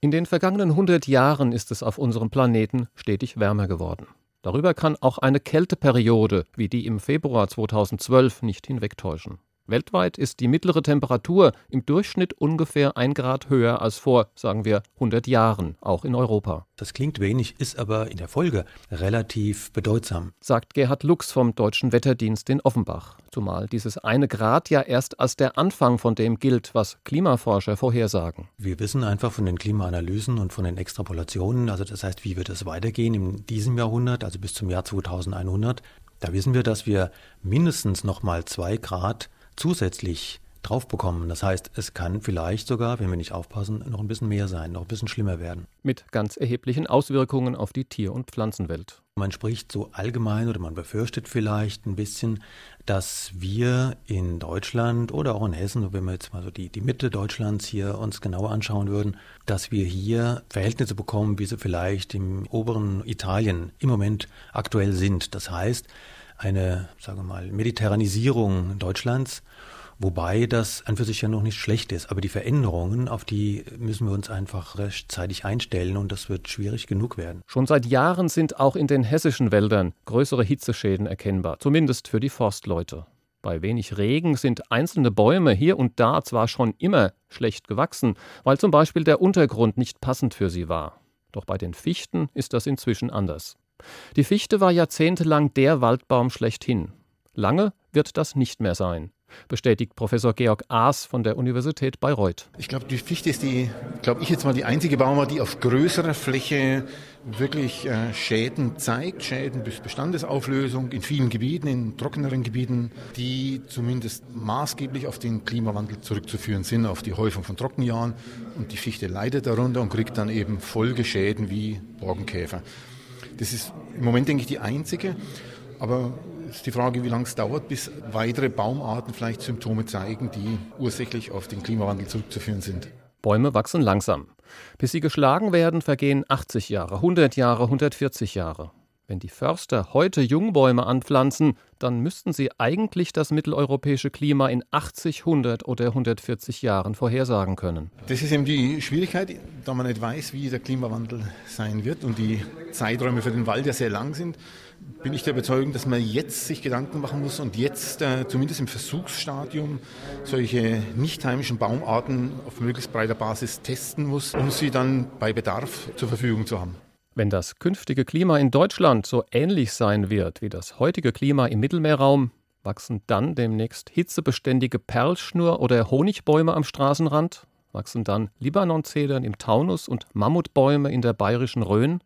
In den vergangenen 100 Jahren ist es auf unserem Planeten stetig wärmer geworden. Darüber kann auch eine Kälteperiode wie die im Februar 2012 nicht hinwegtäuschen. Weltweit ist die mittlere Temperatur im Durchschnitt ungefähr 1 Grad höher als vor, sagen wir, 100 Jahren, auch in Europa. Das klingt wenig, ist aber in der Folge relativ bedeutsam, sagt Gerhard Lux vom Deutschen Wetterdienst in Offenbach. Zumal dieses 1 Grad ja erst als der Anfang von dem gilt, was Klimaforscher vorhersagen. Wir wissen einfach von den Klimaanalysen und von den Extrapolationen, also das heißt, wie wird es weitergehen in diesem Jahrhundert, also bis zum Jahr 2100. Da wissen wir, dass wir mindestens nochmal 2 Grad zusätzlich drauf bekommen. Das heißt, es kann vielleicht sogar, wenn wir nicht aufpassen, noch ein bisschen mehr sein, noch ein bisschen schlimmer werden. Mit ganz erheblichen Auswirkungen auf die Tier- und Pflanzenwelt. Man spricht so allgemein oder man befürchtet vielleicht ein bisschen, dass wir in Deutschland oder auch in Hessen, wenn wir jetzt mal so die Mitte Deutschlands hier uns genauer anschauen würden, dass wir hier Verhältnisse bekommen, wie sie vielleicht im oberen Italien im Moment aktuell sind. Das heißt, eine, sagen wir mal, Mediterranisierung Deutschlands, wobei das an für sich ja noch nicht schlecht ist. Aber die Veränderungen, auf die müssen wir uns einfach rechtzeitig einstellen und das wird schwierig genug werden. Schon seit Jahren sind auch in den hessischen Wäldern größere Hitzeschäden erkennbar, zumindest für die Forstleute. Bei wenig Regen sind einzelne Bäume hier und da zwar schon immer schlecht gewachsen, weil zum Beispiel der Untergrund nicht passend für sie war. Doch bei den Fichten ist das inzwischen anders. Die Fichte war jahrzehntelang der Waldbaum schlechthin. Lange wird das nicht mehr sein, bestätigt Professor Georg Aas von der Universität Bayreuth. Ich glaube, die Fichte ist die einzige Baumart, die auf größerer Fläche wirklich Schäden zeigt, Schäden bis Bestandesauflösung in vielen Gebieten, in trockeneren Gebieten, die zumindest maßgeblich auf den Klimawandel zurückzuführen sind, auf die Häufung von Trockenjahren. Und die Fichte leidet darunter und kriegt dann eben Folgeschäden wie Borkenkäfer. Das ist im Moment, denke ich, die einzige, aber es ist die Frage, wie lange es dauert, bis weitere Baumarten vielleicht Symptome zeigen, die ursächlich auf den Klimawandel zurückzuführen sind. Bäume wachsen langsam. Bis sie geschlagen werden, vergehen 80 Jahre, 100 Jahre, 140 Jahre. Wenn die Förster heute Jungbäume anpflanzen, dann müssten sie eigentlich das mitteleuropäische Klima in 80, 100 oder 140 Jahren vorhersagen können. Das ist eben die Schwierigkeit, da man nicht weiß, wie der Klimawandel sein wird und die Zeiträume für den Wald ja sehr lang sind, bin ich der Überzeugung, dass man jetzt sich Gedanken machen muss und jetzt zumindest im Versuchsstadium solche nicht heimischen Baumarten auf möglichst breiter Basis testen muss, um sie dann bei Bedarf zur Verfügung zu haben. Wenn das künftige Klima in Deutschland so ähnlich sein wird wie das heutige Klima im Mittelmeerraum, wachsen dann demnächst hitzebeständige Perlschnur- oder Honigbäume am Straßenrand? Wachsen dann Libanonzedern im Taunus und Mammutbäume in der bayerischen Rhön?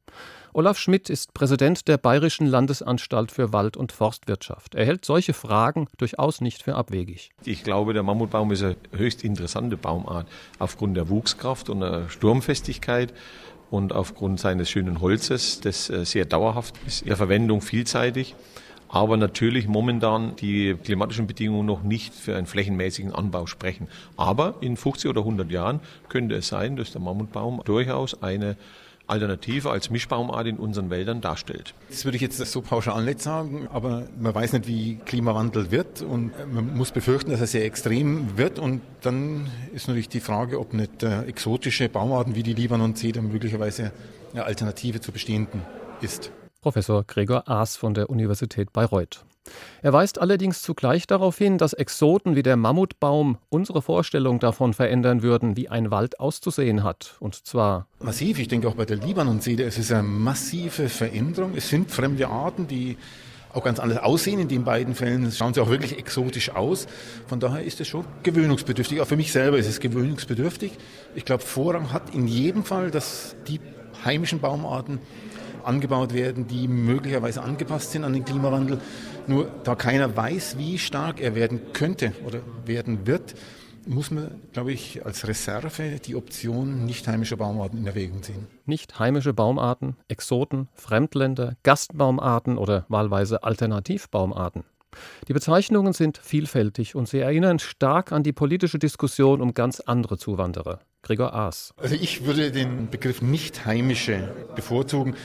Olaf Schmidt ist Präsident der Bayerischen Landesanstalt für Wald- und Forstwirtschaft. Er hält solche Fragen durchaus nicht für abwegig. Ich glaube, der Mammutbaum ist eine höchst interessante Baumart aufgrund der Wuchskraft und der Sturmfestigkeit. Und aufgrund seines schönen Holzes, das sehr dauerhaft ist, in der Verwendung vielseitig, aber natürlich momentan die klimatischen Bedingungen noch nicht für einen flächenmäßigen Anbau sprechen. Aber in 50 oder 100 Jahren könnte es sein, dass der Mammutbaum durchaus eine Alternative als Mischbaumart in unseren Wäldern darstellt. Das würde ich jetzt so pauschal nicht sagen, aber man weiß nicht, wie Klimawandel wird und man muss befürchten, dass er sehr extrem wird und dann ist natürlich die Frage, ob nicht exotische Baumarten wie die Libanon-Zeder möglicherweise eine Alternative zu bestehenden ist. Professor Gregor Aas von der Universität Bayreuth. Er weist allerdings zugleich darauf hin, dass Exoten wie der Mammutbaum unsere Vorstellung davon verändern würden, wie ein Wald auszusehen hat. Und zwar massiv. Ich denke auch bei der Libanon-Zeder, es ist eine massive Veränderung. Es sind fremde Arten, die auch ganz anders aussehen. In den beiden Fällen schauen sie auch wirklich exotisch aus. Von daher ist es schon gewöhnungsbedürftig. Auch für mich selber ist es gewöhnungsbedürftig. Ich glaube, Vorrang hat in jedem Fall, dass die heimischen Baumarten angebaut werden, die möglicherweise angepasst sind an den Klimawandel. Nur da keiner weiß, wie stark er werden könnte oder werden wird, muss man, glaube ich, als Reserve die Option nicht heimischer Baumarten in Erwägung ziehen. Nicht heimische Baumarten, Exoten, Fremdländer, Gastbaumarten oder wahlweise Alternativbaumarten. Die Bezeichnungen sind vielfältig und sie erinnern stark an die politische Diskussion um ganz andere Zuwanderer. Gregor Aas. Also ich würde den Begriff nicht heimische bevorzugen.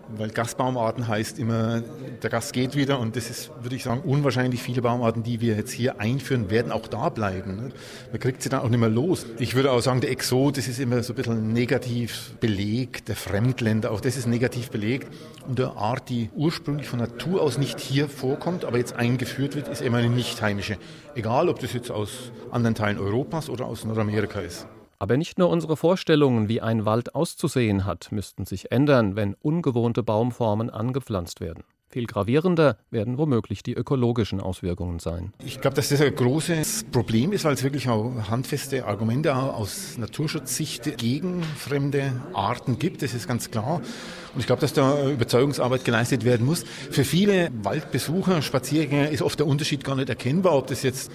Weil Gastbaumarten heißt immer, der Gast geht wieder und das ist, würde ich sagen, unwahrscheinlich viele Baumarten, die wir jetzt hier einführen, werden auch da bleiben. Man kriegt sie dann auch nicht mehr los. Ich würde auch sagen, der Exot, das ist immer so ein bisschen negativ belegt, der Fremdländer, auch das ist negativ belegt. Und eine Art, die ursprünglich von Natur aus nicht hier vorkommt, aber jetzt eingeführt wird, ist immer eine nicht heimische. Egal, ob das jetzt aus anderen Teilen Europas oder aus Nordamerika ist. Aber nicht nur unsere Vorstellungen, wie ein Wald auszusehen hat, müssten sich ändern, wenn ungewohnte Baumformen angepflanzt werden. Viel gravierender werden womöglich die ökologischen Auswirkungen sein. Ich glaube, dass das ein großes Problem ist, weil es wirklich auch handfeste Argumente aus Naturschutzsicht gegen fremde Arten gibt. Das ist ganz klar. Und ich glaube, dass da Überzeugungsarbeit geleistet werden muss. Für viele Waldbesucher, Spaziergänger ist oft der Unterschied gar nicht erkennbar, ob das jetzt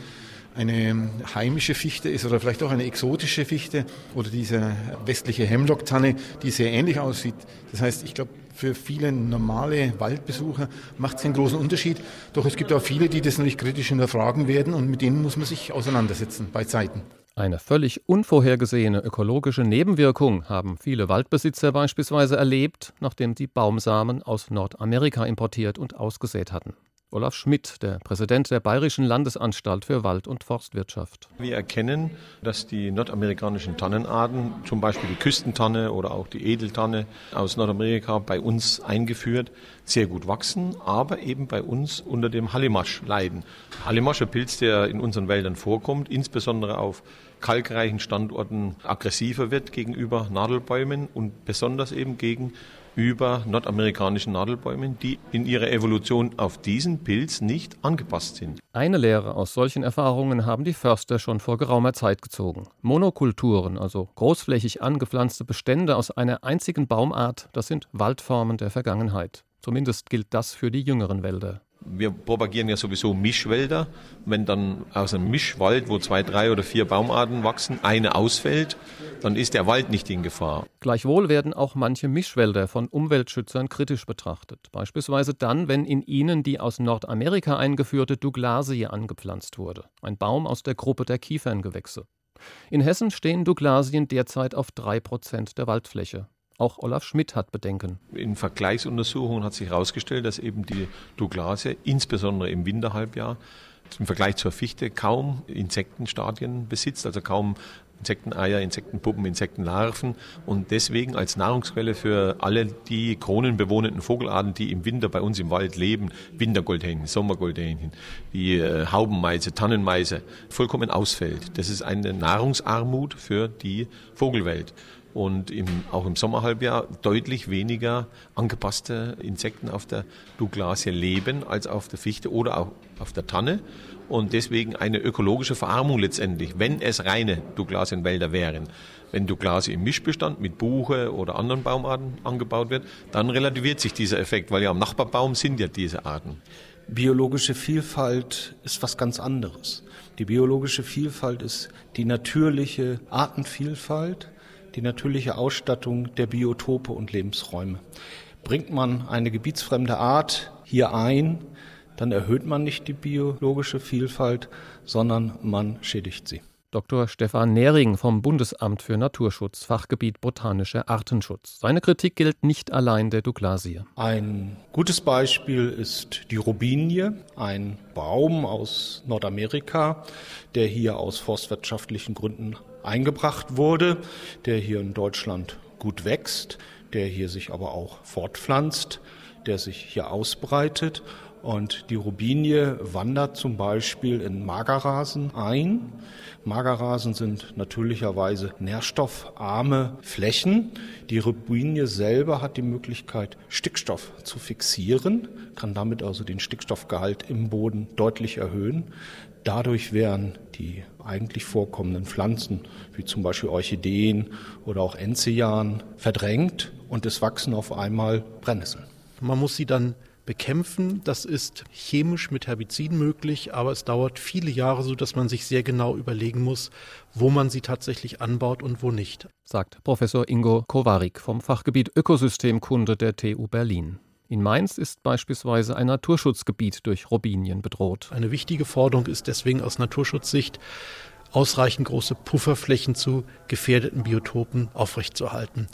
eine heimische Fichte ist oder vielleicht auch eine exotische Fichte oder diese westliche Hemlock-Tanne, die sehr ähnlich aussieht. Das heißt, ich glaube, für viele normale Waldbesucher macht es einen großen Unterschied. Doch es gibt auch viele, die das natürlich kritisch hinterfragen werden und mit denen muss man sich auseinandersetzen bei Zeiten. Eine völlig unvorhergesehene ökologische Nebenwirkung haben viele Waldbesitzer beispielsweise erlebt, nachdem sie Baumsamen aus Nordamerika importiert und ausgesät hatten. Olaf Schmidt, der Präsident der Bayerischen Landesanstalt für Wald- und Forstwirtschaft. Wir erkennen, dass die nordamerikanischen Tannenarten, zum Beispiel die Küstentanne oder auch die Edeltanne aus Nordamerika bei uns eingeführt, sehr gut wachsen, aber eben bei uns unter dem Hallimasch leiden. Hallimasch, ein Pilz, der in unseren Wäldern vorkommt, insbesondere auf kalkreichen Standorten aggressiver wird gegenüber Nadelbäumen und besonders eben gegenüber nordamerikanischen Nadelbäumen, die in ihrer Evolution auf diesen Pilz nicht angepasst sind. Eine Lehre aus solchen Erfahrungen haben die Förster schon vor geraumer Zeit gezogen. Monokulturen, also großflächig angepflanzte Bestände aus einer einzigen Baumart, das sind Waldformen der Vergangenheit. Zumindest gilt das für die jüngeren Wälder. Wir propagieren ja sowieso Mischwälder. Wenn dann aus einem Mischwald, wo 2, 3 oder 4 Baumarten wachsen, eine ausfällt, dann ist der Wald nicht in Gefahr. Gleichwohl werden auch manche Mischwälder von Umweltschützern kritisch betrachtet. Beispielsweise dann, wenn in ihnen die aus Nordamerika eingeführte Douglasie angepflanzt wurde. Ein Baum aus der Gruppe der Kieferngewächse. In Hessen stehen Douglasien derzeit auf 3% der Waldfläche. Auch Olaf Schmidt hat Bedenken. In Vergleichsuntersuchungen hat sich herausgestellt, dass eben die Douglasie, insbesondere im Winterhalbjahr, im Vergleich zur Fichte kaum Insektenstadien besitzt, also kaum Insekteneier, Insektenpuppen, Insektenlarven und deswegen als Nahrungsquelle für alle die kronenbewohnenden Vogelarten, die im Winter bei uns im Wald leben, Wintergoldhähnchen, Sommergoldhähnchen, die Haubenmeise, Tannenmeise, vollkommen ausfällt. Das ist eine Nahrungsarmut für die Vogelwelt. Und auch im Sommerhalbjahr deutlich weniger angepasste Insekten auf der Douglasie leben als auf der Fichte oder auch auf der Tanne. Und deswegen eine ökologische Verarmung letztendlich, wenn es reine Douglasienwälder wären. Wenn Douglasie im Mischbestand mit Buche oder anderen Baumarten angebaut wird, dann relativiert sich dieser Effekt, weil ja am Nachbarbaum sind ja diese Arten. Biologische Vielfalt ist was ganz anderes. Die biologische Vielfalt ist die natürliche Artenvielfalt, die natürliche Ausstattung der Biotope und Lebensräume. Bringt man eine gebietsfremde Art hier ein, dann erhöht man nicht die biologische Vielfalt, sondern man schädigt sie. Dr. Stefan Nehring vom Bundesamt für Naturschutz, Fachgebiet Botanischer Artenschutz. Seine Kritik gilt nicht allein der Douglasie. Ein gutes Beispiel ist die Robinie, ein Baum aus Nordamerika, der hier aus forstwirtschaftlichen Gründen eingebracht wurde, der hier in Deutschland gut wächst, der hier sich aber auch fortpflanzt, der sich hier ausbreitet. Und die Robinie wandert zum Beispiel in Magerrasen ein. Magerrasen sind natürlicherweise nährstoffarme Flächen. Die Robinie selber hat die Möglichkeit, Stickstoff zu fixieren, kann damit also den Stickstoffgehalt im Boden deutlich erhöhen. Dadurch werden die eigentlich vorkommenden Pflanzen, wie zum Beispiel Orchideen oder auch Enzian, verdrängt und es wachsen auf einmal Brennnesseln. Man muss sie dann bekämpfen. Das ist chemisch mit Herbiziden möglich, aber es dauert viele Jahre, sodass man sich sehr genau überlegen muss, wo man sie tatsächlich anbaut und wo nicht. Sagt Professor Ingo Kowarik vom Fachgebiet Ökosystemkunde der TU Berlin. In Mainz ist beispielsweise ein Naturschutzgebiet durch Robinien bedroht. Eine wichtige Forderung ist deswegen aus Naturschutzsicht, ausreichend große Pufferflächen zu gefährdeten Biotopen aufrechtzuerhalten.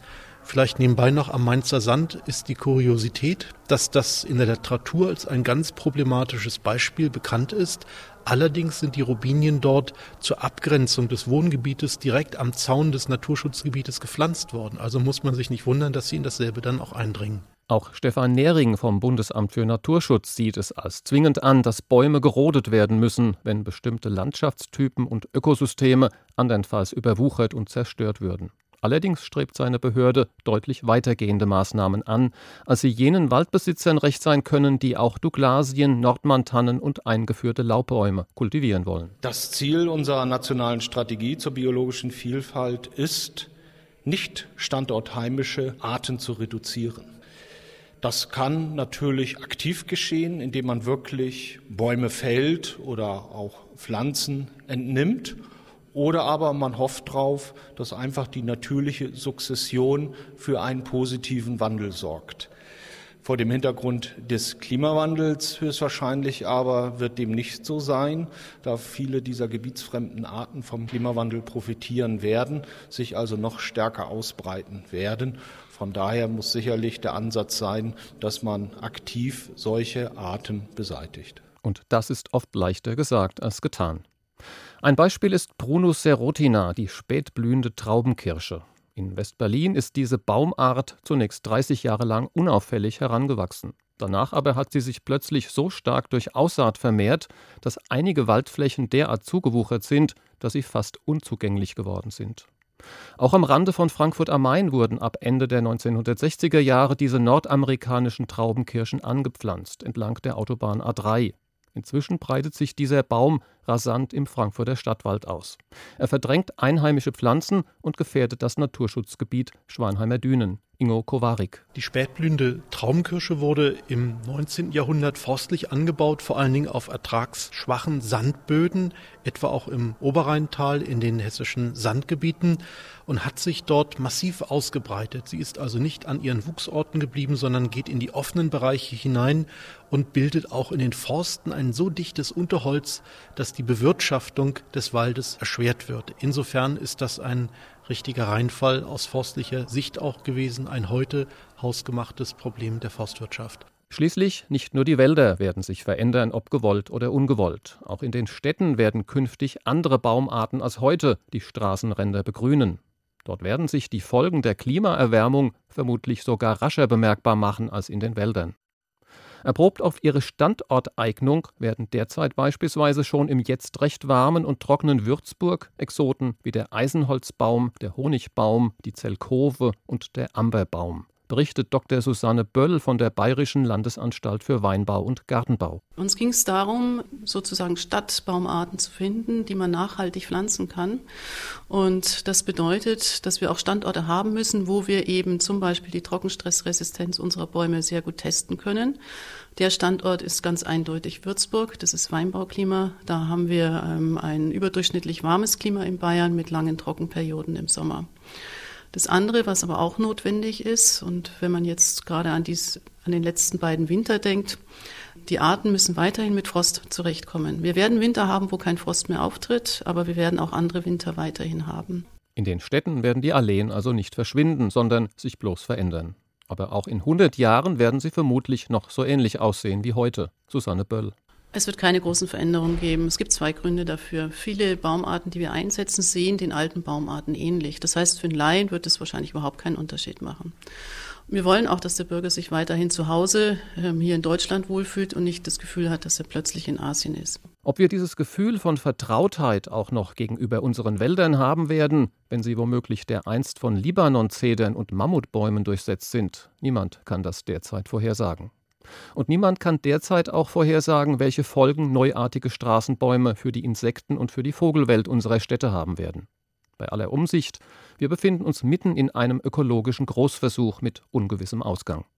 Vielleicht nebenbei noch, am Mainzer Sand ist die Kuriosität, dass das in der Literatur als ein ganz problematisches Beispiel bekannt ist. Allerdings sind die Robinien dort zur Abgrenzung des Wohngebietes direkt am Zaun des Naturschutzgebietes gepflanzt worden. Also muss man sich nicht wundern, dass sie in dasselbe dann auch eindringen. Auch Stefan Nehring vom Bundesamt für Naturschutz sieht es als zwingend an, dass Bäume gerodet werden müssen, wenn bestimmte Landschaftstypen und Ökosysteme andernfalls überwuchert und zerstört würden. Allerdings strebt seine Behörde deutlich weitergehende Maßnahmen an, als sie jenen Waldbesitzern recht sein können, die auch Douglasien, Nordmantannen und eingeführte Laubbäume kultivieren wollen. Das Ziel unserer nationalen Strategie zur biologischen Vielfalt ist, nicht standortheimische Arten zu reduzieren. Das kann natürlich aktiv geschehen, indem man wirklich Bäume fällt oder auch Pflanzen entnimmt. Oder aber man hofft darauf, dass einfach die natürliche Sukzession für einen positiven Wandel sorgt. Vor dem Hintergrund des Klimawandels höchstwahrscheinlich aber wird dem nicht so sein, da viele dieser gebietsfremden Arten vom Klimawandel profitieren werden, sich also noch stärker ausbreiten werden. Von daher muss sicherlich der Ansatz sein, dass man aktiv solche Arten beseitigt. Und das ist oft leichter gesagt als getan. Ein Beispiel ist Prunus serotina, die spätblühende Traubenkirsche. In West-Berlin ist diese Baumart zunächst 30 Jahre lang unauffällig herangewachsen. Danach aber hat sie sich plötzlich so stark durch Aussaat vermehrt, dass einige Waldflächen derart zugewuchert sind, dass sie fast unzugänglich geworden sind. Auch am Rande von Frankfurt am Main wurden ab Ende der 1960er Jahre diese nordamerikanischen Traubenkirschen angepflanzt, entlang der Autobahn A3. Inzwischen breitet sich dieser Baum rasant im Frankfurter Stadtwald aus. Er verdrängt einheimische Pflanzen und gefährdet das Naturschutzgebiet Schwanheimer Dünen. Ingo Kowarik. Die spätblühende Traubenkirsche wurde im 19. Jahrhundert forstlich angebaut, vor allen Dingen auf ertragsschwachen Sandböden, etwa auch im Oberrheintal in den hessischen Sandgebieten, und hat sich dort massiv ausgebreitet. Sie ist also nicht an ihren Wuchsorten geblieben, sondern geht in die offenen Bereiche hinein und bildet auch in den Forsten ein so dichtes Unterholz, dass die Bewirtschaftung des Waldes erschwert wird. Insofern ist das ein richtiger Reinfall aus forstlicher Sicht auch gewesen, ein heute hausgemachtes Problem der Forstwirtschaft. Schließlich nicht nur die Wälder werden sich verändern, ob gewollt oder ungewollt. Auch in den Städten werden künftig andere Baumarten als heute die Straßenränder begrünen. Dort werden sich die Folgen der Klimaerwärmung vermutlich sogar rascher bemerkbar machen als in den Wäldern. Erprobt auf ihre Standorteignung werden derzeit beispielsweise schon im jetzt recht warmen und trockenen Würzburg Exoten wie der Eisenholzbaum, der Honigbaum, die Zelkove und der Amberbaum. Berichtet Dr. Susanne Böll von der Bayerischen Landesanstalt für Weinbau und Gartenbau. Uns ging es darum, sozusagen Stadtbaumarten zu finden, die man nachhaltig pflanzen kann. Und das bedeutet, dass wir auch Standorte haben müssen, wo wir eben zum Beispiel die Trockenstressresistenz unserer Bäume sehr gut testen können. Der Standort ist ganz eindeutig Würzburg, das ist Weinbauklima. Da haben wir ein überdurchschnittlich warmes Klima in Bayern mit langen Trockenperioden im Sommer. Das andere, was aber auch notwendig ist, und wenn man jetzt gerade an den letzten beiden Winter denkt, die Arten müssen weiterhin mit Frost zurechtkommen. Wir werden Winter haben, wo kein Frost mehr auftritt, aber wir werden auch andere Winter weiterhin haben. In den Städten werden die Alleen also nicht verschwinden, sondern sich bloß verändern. Aber auch in 100 Jahren werden sie vermutlich noch so ähnlich aussehen wie heute. Susanne Böll. Es wird keine großen Veränderungen geben. Es gibt 2 Gründe dafür. Viele Baumarten, die wir einsetzen, sehen den alten Baumarten ähnlich. Das heißt, für einen Laien wird es wahrscheinlich überhaupt keinen Unterschied machen. Wir wollen auch, dass der Bürger sich weiterhin zu Hause hier in Deutschland wohlfühlt und nicht das Gefühl hat, dass er plötzlich in Asien ist. Ob wir dieses Gefühl von Vertrautheit auch noch gegenüber unseren Wäldern haben werden, wenn sie womöglich dereinst von Libanon-Zedern und Mammutbäumen durchsetzt sind, niemand kann das derzeit vorhersagen. Und niemand kann derzeit auch vorhersagen, welche Folgen neuartige Straßenbäume für die Insekten- und für die Vogelwelt unserer Städte haben werden. Bei aller Umsicht, wir befinden uns mitten in einem ökologischen Großversuch mit ungewissem Ausgang.